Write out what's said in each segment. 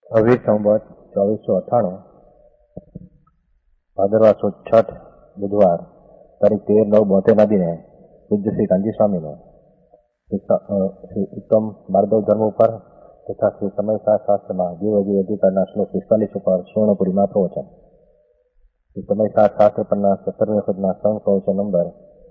अभी संवत 2498 भादरवा सुद छठ बुधवार तारीख 13/9/72 ने पूज्य श्री कांजी स्वामी ने श्री उत्तम मार्गव धर्म पर तथा श्री समय शास्त्र में जीव जीव अधिकार श्लोक 45 पर स्वर्णपुरी में प्रवचन। श्री समय शास्त्र पर 17મી વખતના સંઘ પ્રવચન નંબર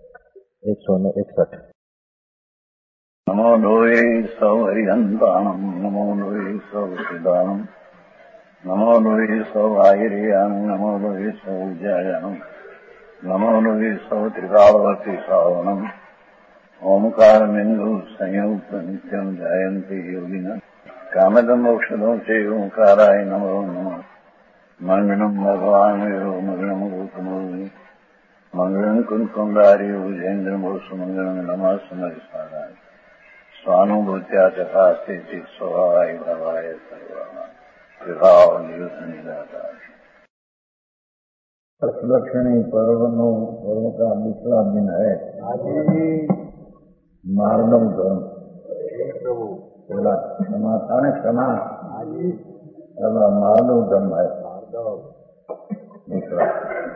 161। नमो लोये सौ हरिहंताणम नमो लोये सौ सिदानम नमो लोये सौ आयरियान नमो लोये सौ जयनम नमो लोये सौ त्रिकालवती सावनम ओमकार बिंदु संयुक्त नित्यम जयंती योगिना कामदम मोक्षदम से ओंकाराय नमो नमः मंगलम भगवान वीरो मंगलम रूपमोहि मंगलम कुंकुंडारी उजेन्द्र मोष मंगलम नमः समरिसाराय स्वानुभूत्या तथा स्थिति स्वभावाय भवाय सर्वभाव निदाता लक्ष्मी पर्वनो पर्व का दूसरा दिन है मार्दव धर्म। बोला क्षमा था न क्षमा मार्दव धर्म है। दूसरा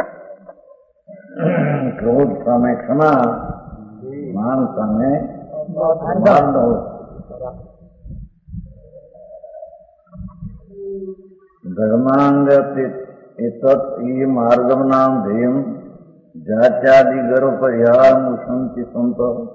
क्रोध समय क्षमा मान समय धर्मांगति मार्गम नाम ध्येयम जात्यादि गर्व परिहारम संति संत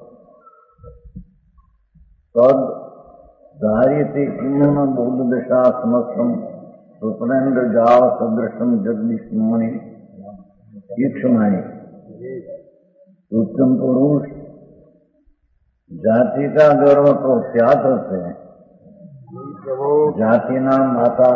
तद धार्यते किमुन बोध दशा समस्तम स्वप्नेन्द्र जाव सदृशम जगदीशमानी ईक्षमाणी उत्तम पुरुष जाति का गर्व तो त्याग करते हैं। जाति नाम माता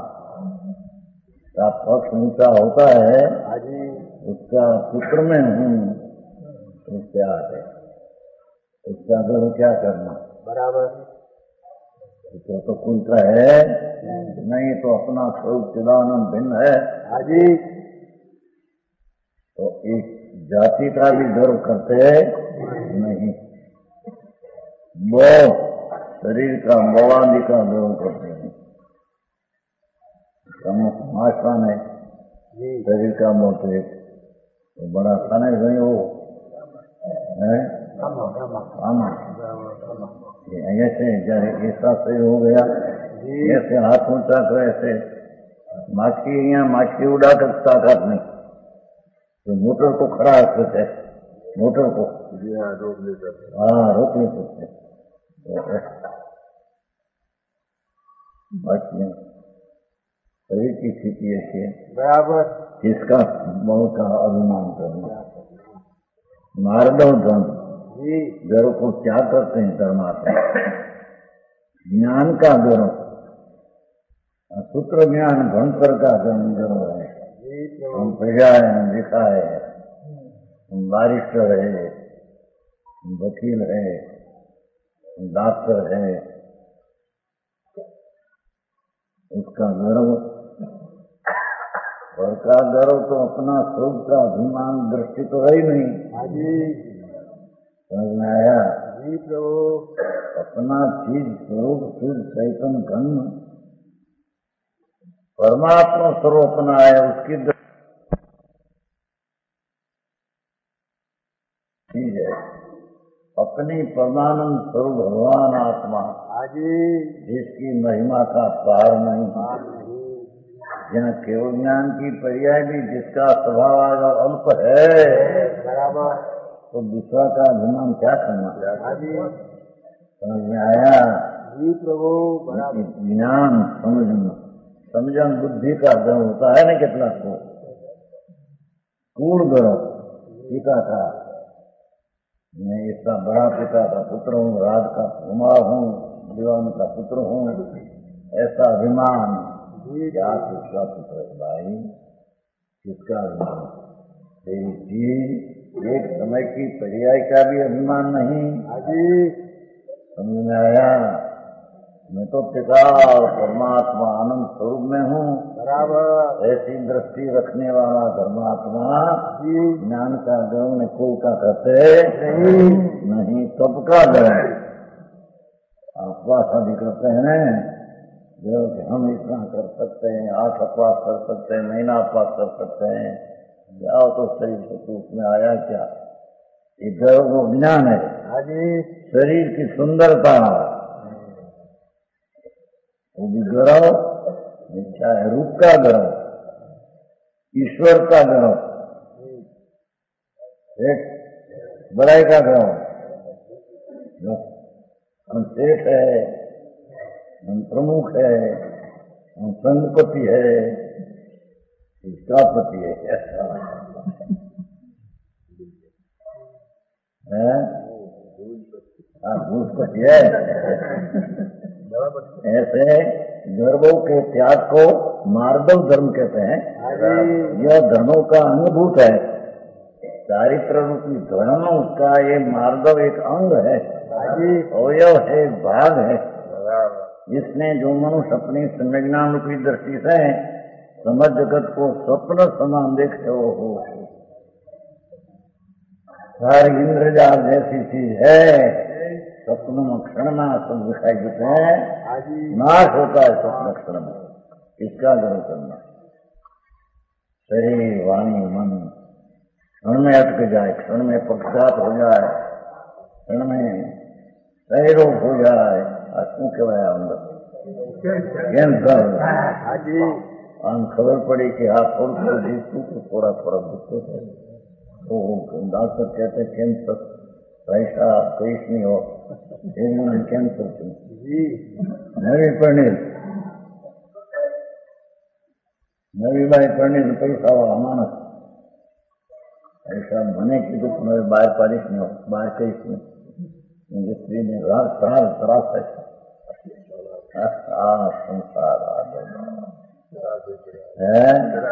का पक्ष ऊंचा होता है, उसका पुत्र में हूँ तो त्याग है। उसका गर्व क्या करना बराबर तो कोई का है नहीं, तो अपना स्वरूप चिदानंद भिन्न है। तो एक जाति का भी गर्व करते नहीं, वो शरीर का मोवादि का गर्व करते हैं। माशा ने शरीर का मोटे तो बड़ा खाने नहीं हो है ऐसे जैसे ऐसा शरीर हो गया, ऐसे हाथ ऊंचा कर ऐसे माछी यहाँ माछी उड़ा कर ताकत नहीं, तो मोटर को खड़ा करते है, मोटर को रोक नहीं सकते। शरीर की स्थिति ऐसी है बराबर, इसका बहुत का अभिमान करना। मार्दव धन गर्व को क्या करते हैं धर्मात्मा। ज्ञान का गर्व सूत्र ज्ञान भंकर का गर्व है। हम प्रजा है, हम लिखा है, हम बारिस्टर है, वकील है, डॉक्टर है, उसका गर्व। और का गर्व तो अपना स्वरूप का अभिमान दृष्टि तो है ही नहीं। समझ में आया जी प्रभु। अपना चीज स्वरूप शुद्ध चैतन्य घन परमात्मा स्वरूप अपना है, उसकी चीज है अपनी परमानंद स्वरूप भगवान आत्मा जिसकी महिमा का पार नहीं, जहाँ केवल ज्ञान की पर्याय भी जिसका स्वभाव अल्प है बराबर, तो दूसरा का अभिमान क्या करना। समझ में आया जी प्रभु। ज्ञान समझन बुद्धि का गर्व होता है ना कितना को कूड़ गर्व। पिता का मैं इसका बड़ा पिता का पुत्र हूँ, राज का कुमार हूँ, दीवान का पुत्र हूँ, ऐसा अभिमान। क्या किसका पुत्र है भाई, किसका अभिमान। एक समय की पर्याय का भी अभिमान नहीं। समझ में आया। मैं तो पिता और परमात्मा आनंद स्वरूप में हूँ बराबर, ऐसी दृष्टि रखने वाला धर्मात्मा ज्ञान का गर्व ने कोई का करते नहीं। तब का गर्व आप वास आदि करते हैं जो कि हम इतना कर सकते हैं, 8 अपवास कर सकते हैं, महीना अपवास कर सकते हैं, जाओ तो शरीर से तो उसमें आया क्या? ये गर्व वो ज्ञान है। शरीर की सुंदरता वो भी गर्व, चाहे रूप का गर्व, ईश्वर का गर्व, एक बड़ाई का गर्व। हम सेठ है, हम प्रमुख है, हम संघपति है, सभापति है, ऐसा भूपति है। ऐसे गर्वों के त्याग को मार्दव धर्म कहते हैं। यह धर्मों का अनुभूत है, चारित्र रूपी धर्म उसका ये मार्दव एक अंग है, अवयव है, एक भाग है। जिसने जो मनुष्य अपनी संज्ञान रूपी दृष्टि से समझ जगत को स्वप्न समान देखे हो, सारी इंद्रजाल जैसी चीज है, स्वप्न में क्षण में सब दिखाई देते हैं, नाश होता है स्वप्न क्षण में। इसका गर्व करना, शरीर वाणी मन क्षण में अटक जाए, क्षण में पक्षपात हो जाए, क्षण में क्षय रोग हो जाए, शू कहवाया अंदर कैंसर। आम खबर पड़ी कि आप थोड़ा जीतू तो थोड़ा थोड़ा दुखते थे, तो डॉक्टर कहते कैंसर ऐसा कोई नहीं हो, एक कैंसर थी नवी भाई परिणील पैसा वाला मानस ऐसा મને કીધું પણ હવે બહાર પાડીશ નહીં, બહાર કહીશ નહીં, સ્ત્રીને રાત ત્રાસ થાય આ સંસાર है।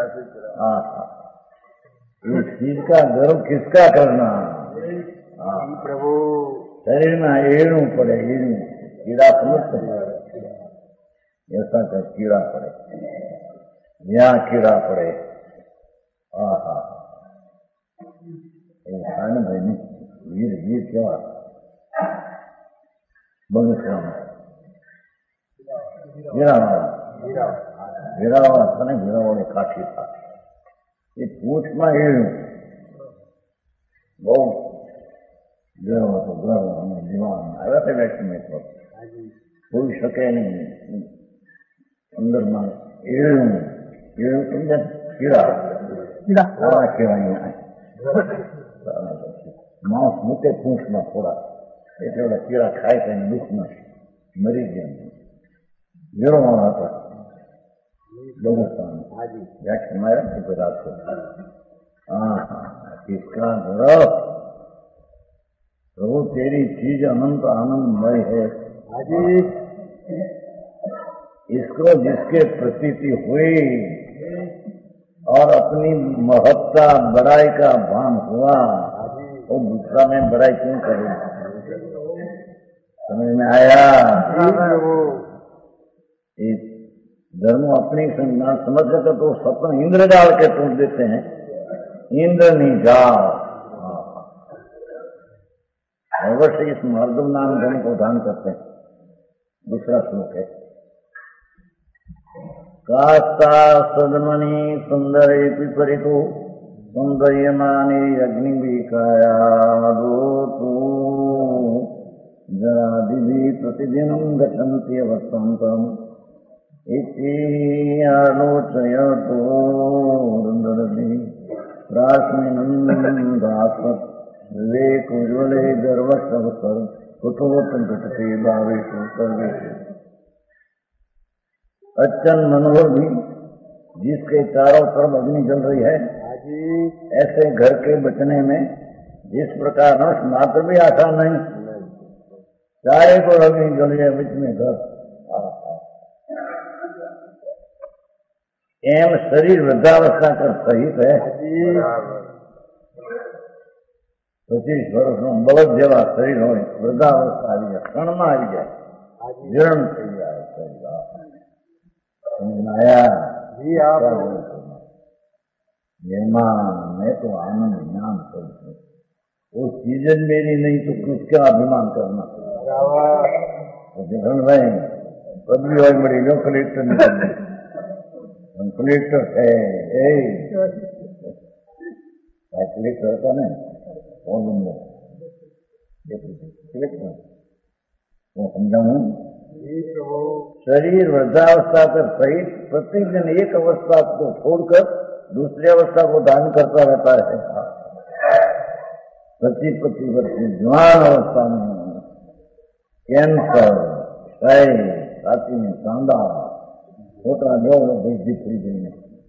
इस चीज का गर्व किसका करना? प्रभु शरीर में एड़ू पड़े, एड़ू कीड़ा समझते ऐसा का कीड़ा पड़े, यहाँ कीड़ा पड़े, भाई वीर वीर केवा बगीचा વીરાવાળા હતા ને, વીરાવાળી કાઠી था, એ પૂંછમાં એળું બહુ ગર્વ હતો, ગર્વ અને દીવાન આવ્યા હતા વેક્સિનેટ પર કોઈ શકે નહીં, અંદરમાં એળું એળું સમજે કીડા સારા કહેવાય, માંસ મૂકે પૂંછમાં થોડા, એટલે ઓલા કીડા ખાય તો એને દુઃખમાં મરી ગયા, વીરાવાળા હતા लोगों व्याख्या मारा रात को। किसका गर्व? प्रभु तेरी चीज अनंत आनंदमय है, इसको जिसके प्रतीति हुई और अपनी महत्ता बड़ाई का भान हुआ, वो दूसरा में बड़ाई क्यों करे? समझ में आया? धर्म अपनी संज्ञान समझ सके तो स्वप्न इंद्र डाल के तोड़ देते हैं, इंद्र नहीं जाओ। अवश्य इस मर्दम नाम धर्म को दान करते हैं। दूसरा श्लोक है, कास्ता सदमणि सुंदर पिपरितो सौंदर्यमानी अग्नि विकाया तू जरादिभि प्रतिदिनं गच्छन्ति वसन्तम् इति आलोचयतो रुन्दरति प्रास्मिनन्दात्मत् विवेकोज्ज्वले गर्वशवसर कुतोत्तम घटते भावेषु सर्वेषु। अच्चन मनोहर भी जिसके चारों तरफ अग्नि जल रही है, ऐसे घर के बचने में जिस प्रकार नष्ट मात्र भी आशा नहीं, चारे को अग्नि जल है, बीच में घर। एम शरीर वृद्धावस्था कर सहित है, 25 વર્ષનું બળદ જેવા શરીર હોય, વૃદ્ધાवस्था આવી જાય, ક્ષણમાં આવી જાય, જીર્ણ થઈ જાય શરીર। आया मैं तो आनंद ज्ञान करूँ, वो चीजें मेरी नहीं तो किसका अभिमान करना? तो जगन भाई पदवी હોય મળી જો કલેક્ટર કલેક્ટર છે એ કલેક્ટર હતા ને ફોન નંબર કલેક્ટર હું સમજાવું शरीर वृद्धावस्था पर सहित प्रतिदिन एक अवस्था को छोड़कर दूसरी अवस्था को धारण करता रहता है। 25 वर्ष की जवान अवस्था में कैंसर, क्षय, छाती में सांदा, छोटा लोग वृद्धि फ्री गई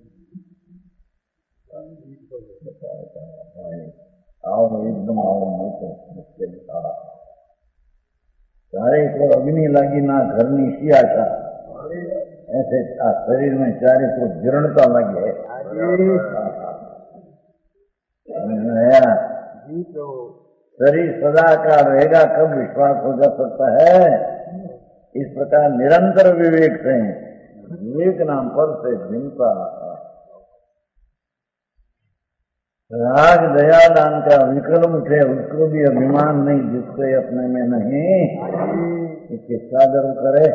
आओ एकदम आओ मुझसे सारा चारे को अग्नि लगी ना घर नी सियाचा ऐसे शरीर में चारे को जीर्णता लगी है। शरीर सदा का रहेगा कब विश्वास हो जा सकता है। इस प्रकार निरंतर विवेक से विवेक नाम पर से भिन्नता राग दया दान का विक्रम थे उसको भी अभिमान नहीं जिससे अपने में नहीं किसका गर्व करे।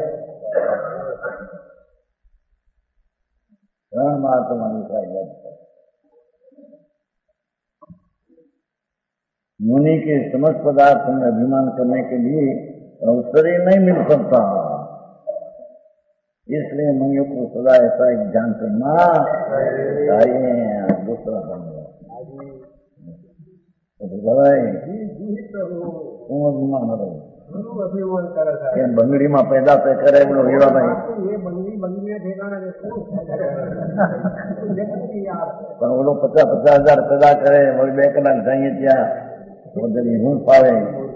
महात्मा का मुनि के समस्त पदार्थ में अभिमान करने के लिए अवसर ही नहीं मिल सकता। इसलिए मुनियों को सदा ऐसा एक ज्ञान करना चाहिए। दूसरा बन બંગડી માં પેદા પે કરે એમનો વિવાહ નહીં પણ ઓલો 50,000 પેદા કરે 2 કલાક જઈએ ત્યાં બધી હું ફાવે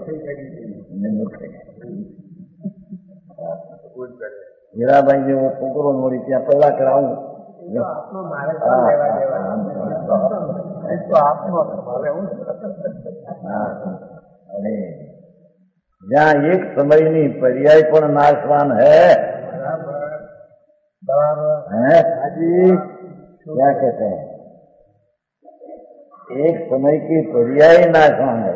હીરાબાઈ જેવો છોકરો મળી ત્યાં પેદા કરાવું जहाँ एक समय नहीं पर्याय पर नाशवान है क्या कहते हैं एक समय की पर्याय नाशवान है।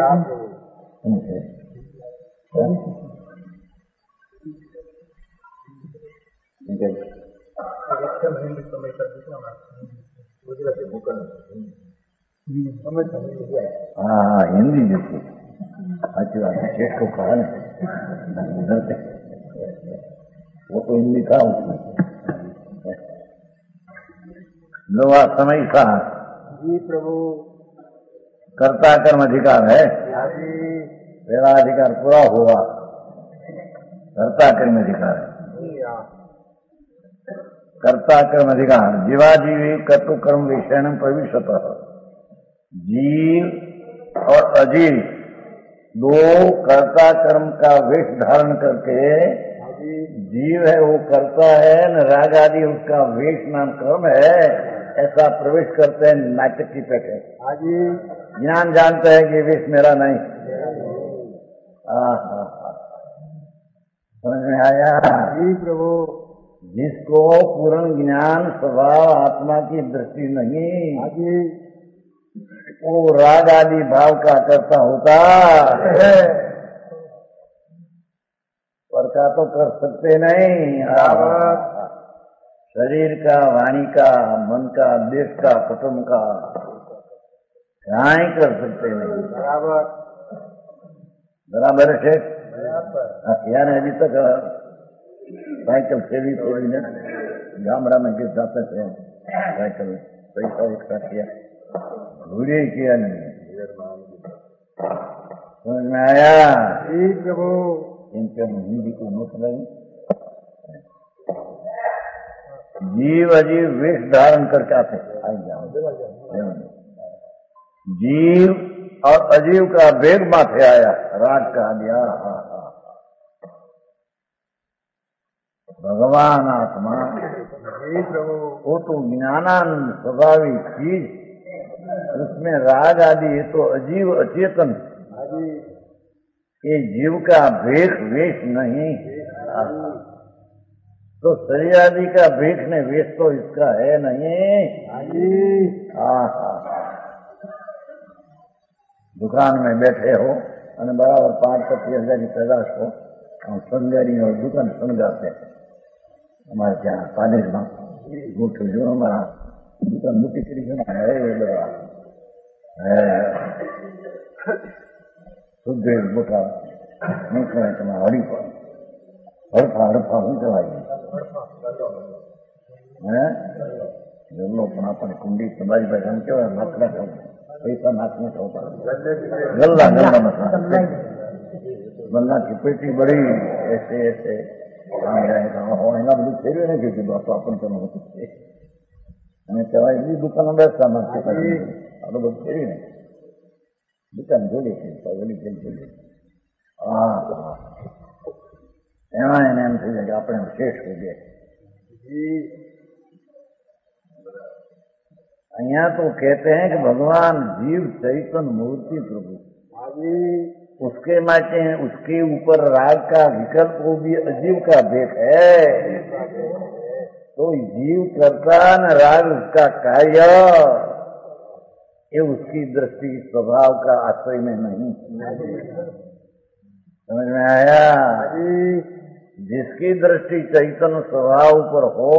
हाँ हिंदी जैसे अच्छी बात है। शेख को कहा ना वो तो हिंदी था उसमें लोहा समय का जी प्रभु कर्ता कर्म अधिकार है। पहला अधिकार पूरा हुआ कर्ता कर्म अधिकार है। कर्ता कर्म अधिकार जीवाजीवी कर्तु कर्म विषय प्रविशत जीव और अजीव दो कर्ता कर्म का वेश धारण करके जीव है वो करता है न राग आदि उसका वेश नाम कर्म है ऐसा प्रवेश करते हैं नाटक की पेटे। ज्ञान जानते हैं कि वेश मेरा नहीं। समझ में आया जी प्रभु। जिसको पूर्ण ज्ञान स्वभाव आत्मा की दृष्टि नहीं वो राग आदि भाव का करता होता पर का तो कर सकते नहीं। शरीर का वाणी का मन का देश का कुटुंब का क्या ही कर सकते नहीं। बराबर है शेख। यार अभी तक साइकिल फेरी ने गामड़ा में गिर जाते थे साइकिल पैसा इकट्ठा किया भूले किया नहीं। समझ में आया ठीक प्रभु। इनके हिंदी को मतलब जीव अजीव वेश धारण करके आते जीव और अजीव का वेग माथे आया राग का दिया। भगवान आत्मा वो तो ज्ञानानंद स्वाभाविक चीज उसमें राग आदि ये तो अजीव अचेतन ये जीव का भेष वेश नहीं। तो शरीर आदि का भेष ने वेश तो इसका है नहीं। दुकान में बैठे हो और बराबर 5-25 हज़ार की पैदाश हो और संगारी और दुकान संगाते हमारे क्या कॉलेज में गोठो जो हमारा दुकान मोटी करी है शुद्ध मोटा नहीं कहे तुम्हारा हड़ीफा हड़फा हड़फा हूँ कहेवाई जल्लो पण अपने कुंडी तुम्हारी बहन के नाकना खाओ पैसा नाकने खाओ गल्ला गल्ला मसला गल्ला की पेटी बड़ी ऐसे ऐसे એના બધું ફેરવે ને કીધું તો આપણને તમે અને કહેવાય એ દુકાન બેસતા નથી આટલું બધું ફેરવી ને દુકાન જોડી જોડી હા એમાં એને એમ થઈ જાય કે આપણે શેષ થઈ જાય. અહીંયા तो कहते हैं कि भगवान जीव चैतन्य मूर्ति प्रभु उसके माटे उसके ऊपर राग का विकल्प वो भी अजीव का भेद है. तो जीव करता न राग उसका कार्य ये उसकी दृष्टि स्वभाव का आश्रय में नहीं. समझ में आया? जिसकी दृष्टि चैतन्य स्वभाव पर हो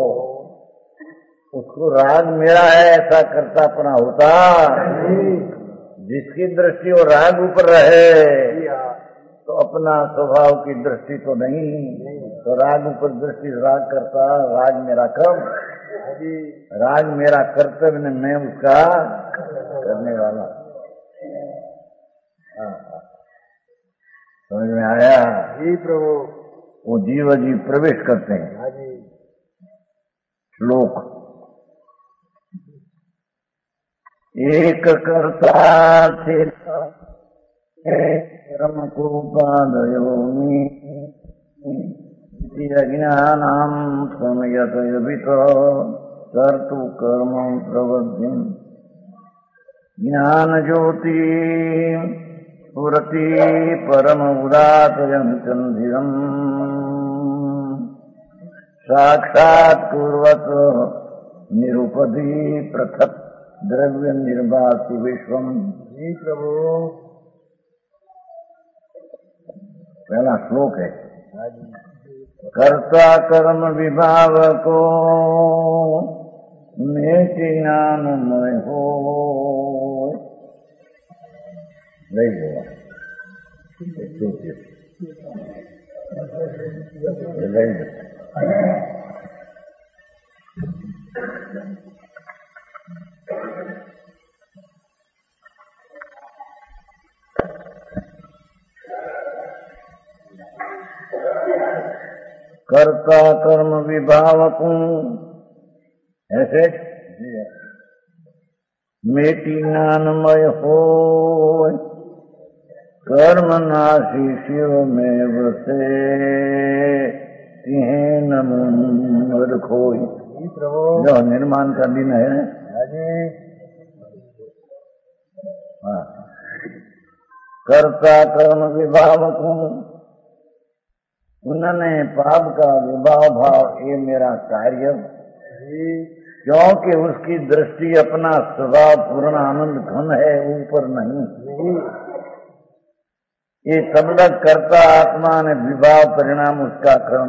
उसको राग मेरा है ऐसा करतापना होता. जिसकी दृष्टि वो राग ऊपर रहे तो अपना स्वभाव की दृष्टि तो नहीं, तो राग ऊपर दृष्टि राग करता. राग मेरा कर्म, राग मेरा कर्तव्य ने मैं उसका करने वाला. समझ में आया? जी प्रभु. वो जीव जीव प्रवेश करते हैं. श्लोक एक कर्ता थे कर्म को पादयोनि अज्ञानां समयतयभितो कर्तु कर्म प्रवृत्ति ज्ञान ज्योति स्फुरति परम उदातयं चंदिरम् साक्षात् कुर्वत निरुपधि पृथक द्रव्य निर्वाति विश्वम. जी प्रभु. पहला श्लोक है कर्ता कर्म विभाव को मेटे ज्ञानमय हो. ले लो कर्ता कर्म विभावकू ऐसे मेटी ज्ञानमय हो कर्म नाशी शिव में वसे मद खोई. जो निर्माण का दिन है कर्ता कर्म विभावकू उन्होंने पाप का विभाव भाव ये मेरा कार्य क्योंकि उसकी दृष्टि अपना स्वभाव पूर्ण आनंद घन है ऊपर नहीं. ये शब्द कर्ता आत्मा ने विभाव परिणाम उसका कर्म.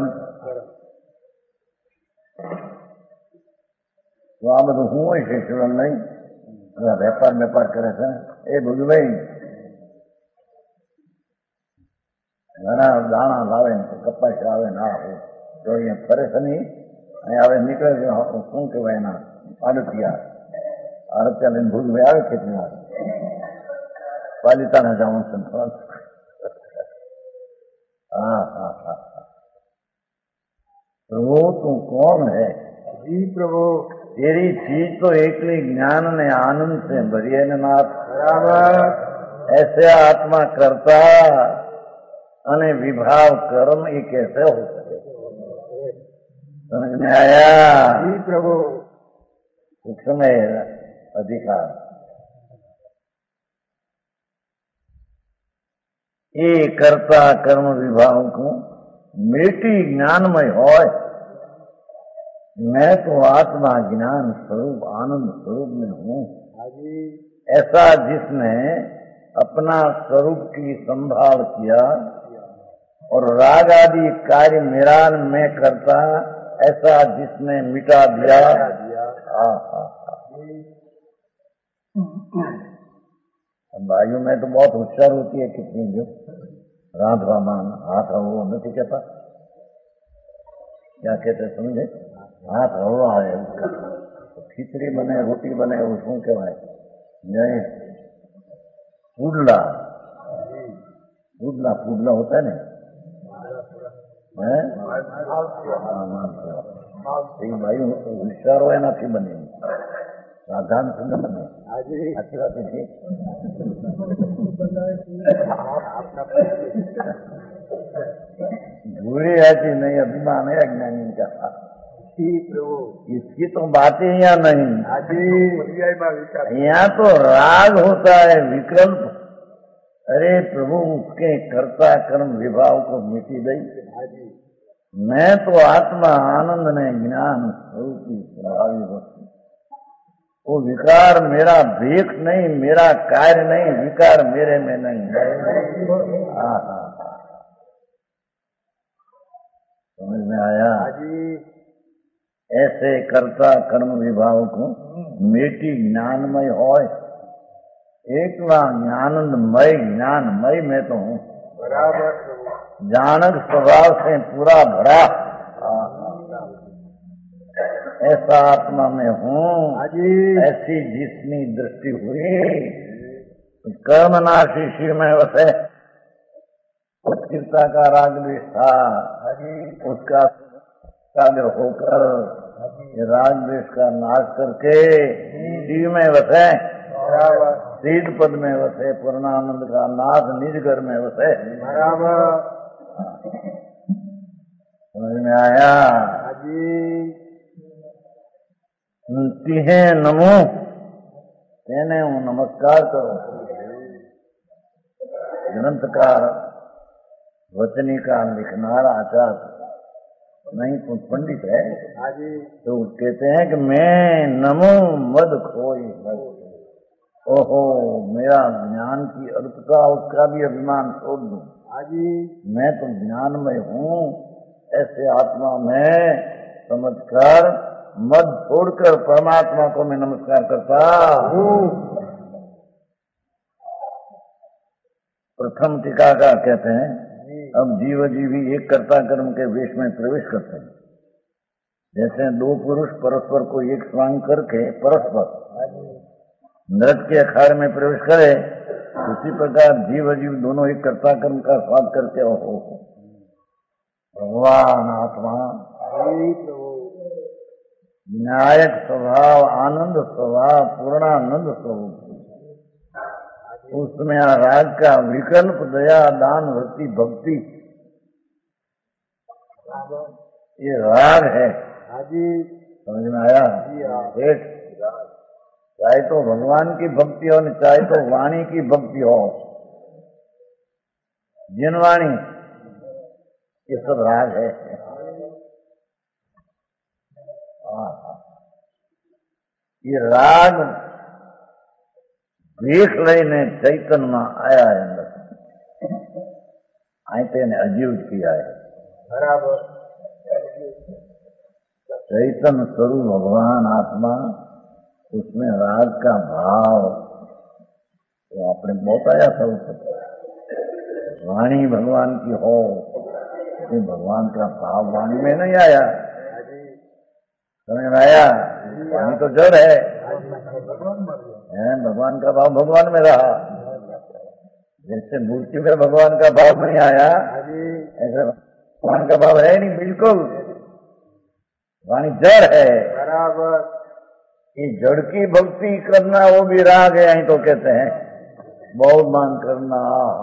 तो आ બધું હું હોય છે શિવમ નહીં વેપાર કરે છે એ ભોગભાઈ ઘણા દાણા લાવે કપાસ આવે ના તો અહીંયા ફરે છે નહીં અહીંયા હવે નીકળે છે શું કહેવાય એના આડતિયા લઈને ભૂલભાઈ આવે ખેતીમાં પાલિતાના જાઉં છું. प्रभु तू कौन है? जी प्रभु. तेरी चीज तो एकली ज्ञान ने आनंद से भरी है नाथ. बराबर. ऐसे आत्मा करता अने विभाव कर्म ये कैसे हो सके? समझ में आया? जी प्रभु. सूक्ष्म अधिकार ये कर्ता कर्म विभाव को मेटी ज्ञानमय हो. मैं तो आत्मा ज्ञान स्वरूप आनंद स्वरूप में हूँ. ऐसा जिसने अपना स्वरूप की संभाल किया और राग आदि कार्य मेरा मैं करता ऐसा जिसने मिटा दिया। भाइयों में तो बहुत होशियार होती है कितनी जो राधा मान हाथ वो नहीं कहता, क्या कहते समझे, हाथ हवा है उसका, खिचड़ी बने रोटी बने उसको कहवाए नहीं पुडला, पुडला पुडला होता है ना, भाई होशियार हो ना थी बने साधारण से न बने, अच्छी बात है। बुरी ऐसी नहीं, अभिमान है अज्ञानी का, इसकी तो बातें यहाँ नहीं। यहाँ तो राग होता है विकल्प, अरे प्रभु उसके कर्ता कर्म विभाव को मिटी गई, मैं तो आत्मा आनंद ने ज्ञान स्वरूपी प्रभावी वस्तु, वो विकार मेरा देख नहीं, मेरा कार्य नहीं, विकार मेरे में नहीं। समझ में आया? ऐसे कर्ता कर्म विभाव को मेटी ज्ञानमय होय, एक ज्ञानंदमय ज्ञानमय मैं तो हूँ, जानक स्वभाव से पूरा भरा ऐसा आत्मा में हूँ। ऐसी जिसनी दृष्टि हुई कर्मनाशी शिव में वसे, उत्कृष्टता का राग द्वेष था, उसका काग्र होकर राग द्वेष का नाश करके शिव में वसे, सीध पद में वसे, पूर्णानंद का नाथ निज घर में वसे। समझ में आया? तिहे नमो तेने हूँ नमस्कार करो। ग्रंथकार वचनी का लिखनार आचार्य नहीं कुछ पंडित है तो कहते हैं कि मैं नमो मद खोई, ओहो मेरा ज्ञान की अल्पता उसका भी अभिमान छोड़ दूं, मैं तो ज्ञानमय हूँ, ऐसे आत्मा में समझकर मद छोड़कर परमात्मा को मैं नमस्कार करता हूँ। प्रथम टीकाकार कहते हैं अब जीव जीवी एक कर्ता कर्म के वेश में प्रवेश करते हैं, जैसे दो पुरुष परस्पर को एक स्वांग करके परस्पर नृत्य के अखाड़े में प्रवेश करे, उसी प्रकार जीव जीव दोनों एक कर्ता कर्म का स्वाद करके हो भगवान आत्मा न्यायक स्वभाव, आनंद स्वभाव, पूर्णानंद स्वरूप, उसमें राग का विकल्प दया दान वृत्ति भक्ति ये राग है। समझ में आया? एक चाहे तो भगवान की भक्ति हो, चाहे तो वाणी की भक्ति हो, जिन वाणी ये सब राग है। ये राग देख लઈને चैतन्य में आया है, अंदर आते ने अजीव किया है। बराबर चैतन्य स्वरूप भगवान आत्मा, उसमें राग का भाव तो आपने बहुत आया था। वाणी भगवान की हो, भगवान का भाव वाणी में नहीं आया। समझ में आया? वाणी तो जड़ है, भगवान का भाव भगवान में रहा। जैसे मूर्ति में भगवान का भाव नहीं आया, ऐसे भगवान का भाव है नहीं बिल्कुल। वाणी जड़ है। बराबर। ये जड़ की भक्ति करना वो भी राग है, यही तो कहते हैं बहुत मान करना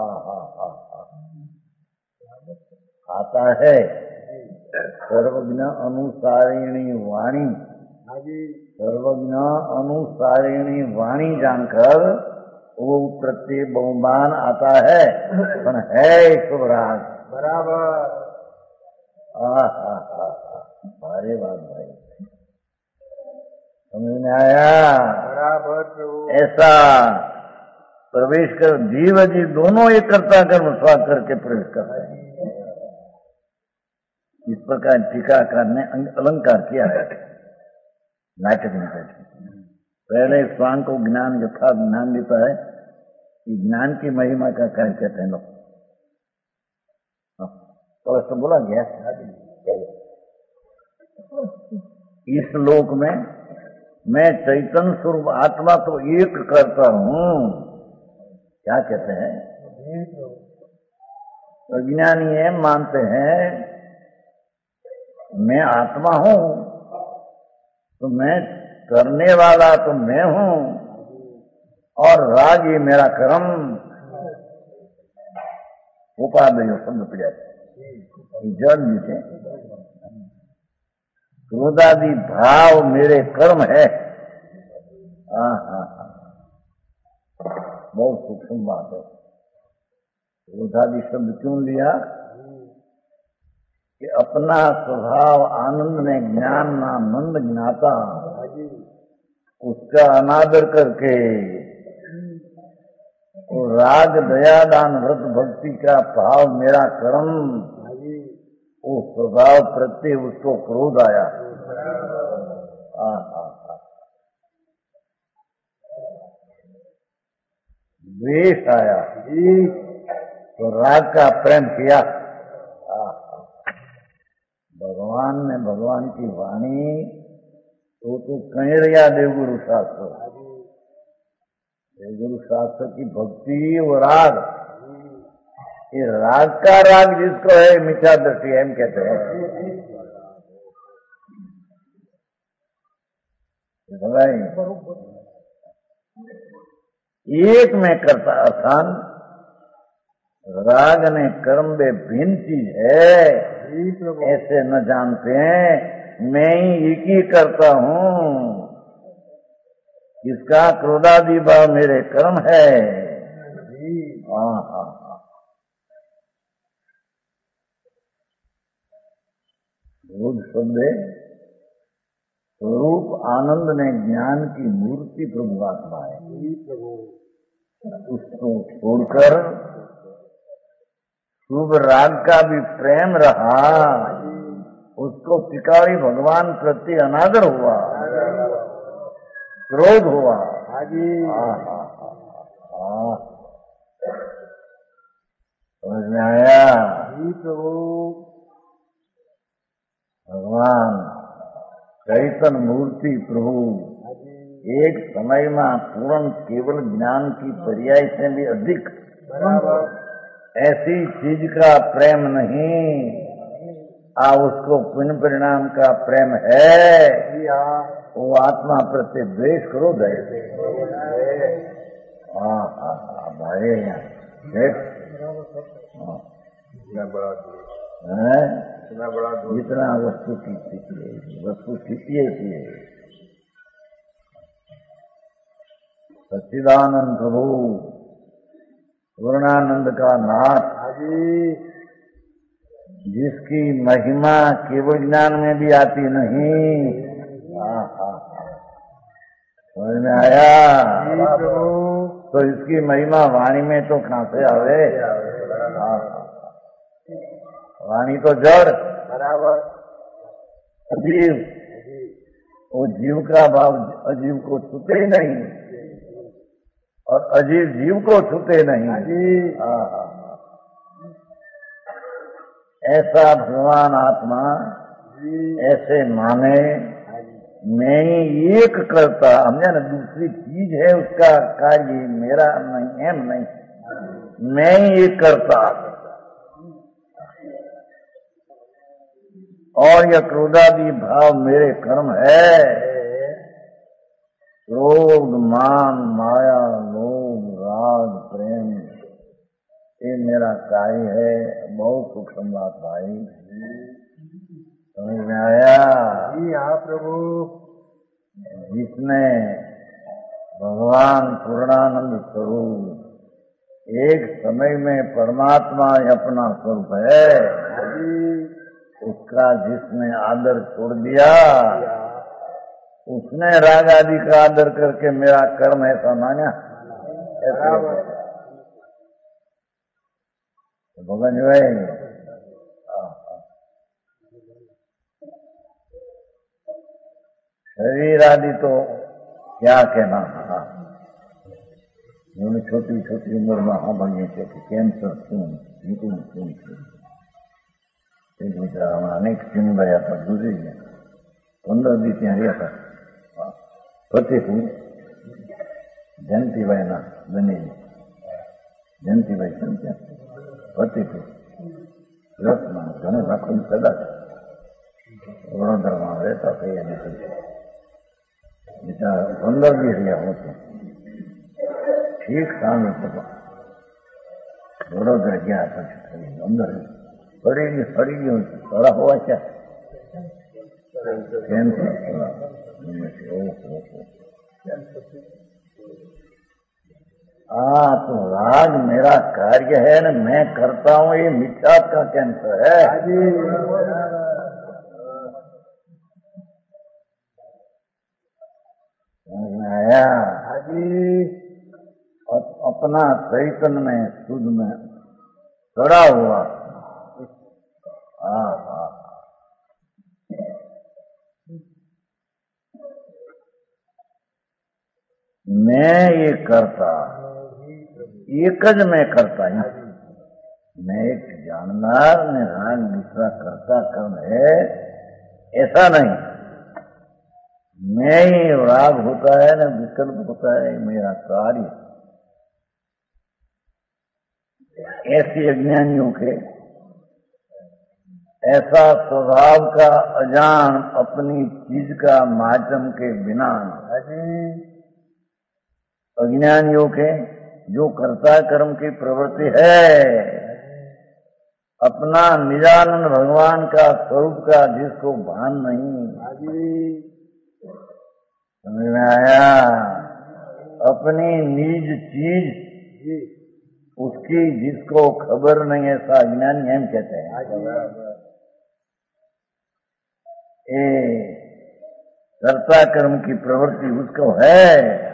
आता है। सर्वज्ञ अनुसारिणी वाणी, सर्वज्ञ अनुसारिणी वाणी जानकर वो प्रत्येक बहुमान आता है, पर है शुभ राग। बराबर। भारी बात भाई, समझ में आया? बराबर। ऐसा प्रवेश कर जीव जी दोनों एक कर्ता कर्म स्वाद करके प्रवेश करते हैं। इस प्रकार टीकाकार ने अलंकार किया है नाटक में। पहले स्वांग को ज्ञान यथा ज्ञान देता है कि ज्ञान की महिमा का कार्य कहते हैं लोग। तो ऐसा बोला गया इस लोक में मैं चैतन्य स्वरूप आत्मा तो एक करता हूं। क्या कहते हैं? अज्ञानी है मानते हैं मैं आत्मा हूं तो मैं करने वाला तो मैं हूं और राग ये मेरा कर्म। उपादेय शब्द पड़ जाए जल जिसे क्रोधादि भाव मेरे कर्म है। बहुत सूक्ष्म बात है। क्रोधादि शब्द क्यों लिया? कि अपना स्वभाव आनंद में ज्ञान नानंद ज्ञाता उसका अनादर करके तो राग दया दान व्रत भक्ति का भाव मेरा कर्म वो स्वभाव प्रत्यय उसको क्रोध आया। द्वेष आया तो राग का प्रेम किया। भगवान ने भगवान की वाणी तो कहीं रहा देवगुरु शास्त्र। देवगुरु शास्त्र की भक्ति और राग, ये राग का राग जिसको है मिथ्या दृष्टि एम कहते हैं। एक में करता अर्थान राग ने कर्म में भिन्न चीज है ऐसे न जानते हैं। मैं ही एक ही करता हूं। इसका क्रोधादि भाव मेरे कर्म है। क्रोध शब्द स्वरूप आनंद ने ज्ञान की मूर्ति प्रभु आत्मा है। उसको छोड़कर शुभ राग का भी प्रेम रहा, उसको पिकारी भगवान प्रति अनादर हुआ, क्रोध हुआ। समझ में आया? भगवान चैतन्य मूर्ति प्रभु एक समय में पूर्ण केवल ज्ञान की पर्याय से भी अधिक ऐसी चीज का प्रेम नहीं उसको पुण्य परिणाम का प्रेम है। वो आत्मा प्रति द्वेष करो दे। भाई जितना वस्तु की स्थिति है, वस्तु स्थिति ऐसी है। सच्चिदानंद प्रभु पूर्णानंद का नाथ जिसकी महिमा केवल ज्ञान में भी आती नहीं। समझ में आया? तो इसकी महिमा वाणी में तो कहां से आवे? वाणी तो जड़ बराबर अजीव, वो जीव का भाव अजीव को छूते ही नहीं और अजीव जीव को छूते नहीं। ऐसा भगवान आत्मा ऐसे माने मैं ही एक करता। हमने ना दूसरी चीज है उसका कार्य मेरा नहीं है, नहीं मैं ही एक करता। और यह क्रोधादि भाव मेरे कर्म है। क्रोध मान माया लोभ राग प्रेम ये मेरा कार्य है। बहुत सूक्ष्म बात भाई, समझ में आया? हाँ प्रभु। जिसने भगवान पूर्णानंद स्वरूप एक समय में परमात्मा अपना स्वरूप है, उसका जिसने आदर छोड़ दिया उसने राग आदि का आदर करके मेरा कर्म ऐसा माना। भगवान जो है शरीर आदि तो क्या कहना था, छोटी छोटी उम्र में हाँ बनिए थे कि कैंसर क्यों अनेक दिन गया था, गुजरी गया 15 दिन ત્યાં રહ્યા હતા ફતેપુર જયંતિભાઈ ના બનેલી જયંતિભાઈ છે ત્યાં ફતેપુર રસમાં ઘણે રાખોની સદા છે વડોદરામાં રહેતા હતા એને બીજા 15 દિવસ રહ્યા હોતો ઠીક સામે વડોદરા ગયા પછી અંદર ફરી ગયો થોડા હોવા છે कैंसर। तो राग मेरा कार्य है न, मैं करता हूँ, ये मिथ्या का कैंसर है। समझ में आया? अपना चैतन्य में शुद्ध में खड़ा हुआ। हाँ हाँ, मैं ये करता, एक ज मैं करता ही, मैं एक जानदार ने राग दूसरा करता कर्म है ऐसा नहीं। मैं ही राग होता है न विकल्प होता है मेरा कार्य। ऐसे अज्ञानियों के ऐसा स्वभाव का अजान अपनी चीज का माध्यम के बिना, अज्ञानियों के जो कर्ता कर्म की प्रवृत्ति है, अपना निजानंद भगवान का स्वरूप का जिसको भान नहीं, समझ में आया? अपनी निज चीज उसकी जिसको खबर नहीं, ऐसा अज्ञानी हम कहते हैं। कर्ता कर्म की प्रवृत्ति उसको है।